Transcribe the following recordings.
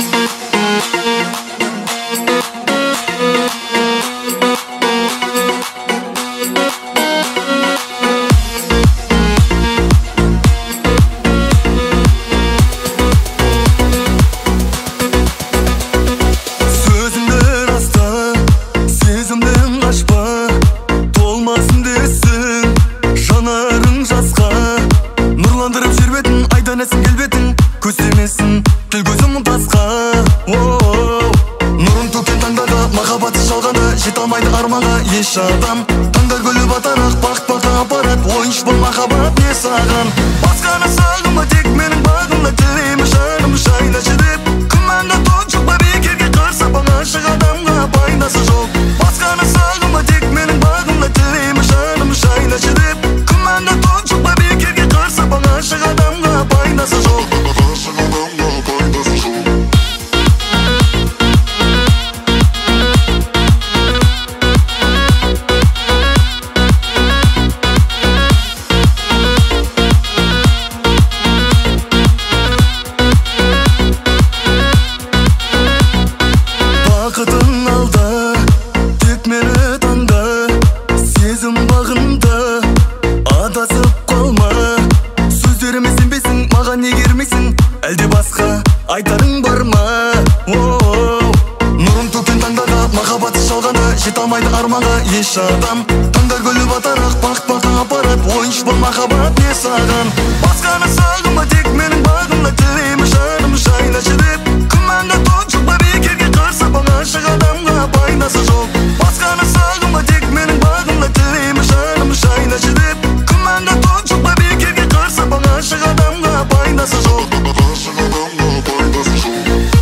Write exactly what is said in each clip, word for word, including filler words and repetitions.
еш адам таңдар гүлі батарақ бақыт баққа апарат ойынш бұл махаббат не саған басқаны сағынба тек менің бағымда тілеймін жаным жайнашы деп күмәнға тоқ жоқ па бекерге қарсапаң ғашық адамға пайдасы жоқ басқаны сағынба тек менің бағымда тілеймін жаным жайнашы деп күмәнға тоқ жоқ па бекерге қарсапаң ғашық адамға пайдасы жоқ ғашық адамға пайдасы жоқ бақытың алда тек мені таңда сезім бағында адасып қалма сөздеріме сенбейсің маған неге ермейсің әлде басқа айтарың бар ма нұрын төккен таңдарға махаббаты жалғанда жете алмайды арманға еш адам таңдар гүлі батарақ бақыт баққа апарат ойынш бұл махаббат не саған басқаны сағынба тек менің бағымда тілеймін жаным жайнашы деп күмәнға тоқ жоқ па бекерге қарсапаң ғашық адамға пайдасы жоқ басқаны сағынба тек менің бағымда тілеймін жаным жайнашы деп күмәнға тоқ жоқ па бекерге қарсапаң ғашық адамға пайдасы жоқ ғашық адамға пайдасы жоқ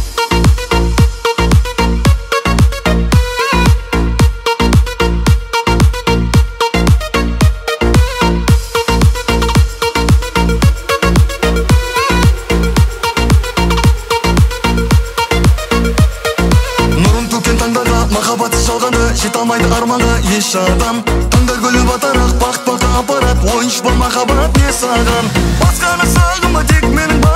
махаббаты жалғанда жете алмайды арманға еш адам таңдар гүлі батарақ бақыт баққа апарат ойынш бұл махаббат не саған басқаны сағынба тек менің